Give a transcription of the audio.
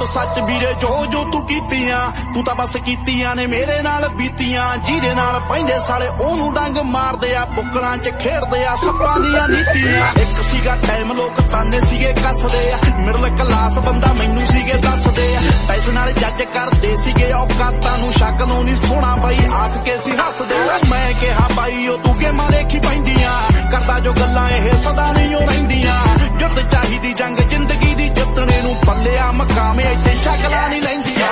सच वीरे जो जो तू कीतियां तू तां बस कीतियां ने मेरे नाल बीतियां जिहदे नाल पैंदे साले ओनू डंग मारदे आ बुक्कलां च खेडदे आ सप्पां दियां नीतियां एक सीगा टाइम लोक ताने सीगे कसदे आ मिडल क्लास बंदा मैनू सीगे दसदे आ पैसे नाल जज करदे सीगे औकातां नू शक नू नहीं सोना बाई आख के सी हसदे मैं कहा बाई ओ तू गेमां देखी पैंदियां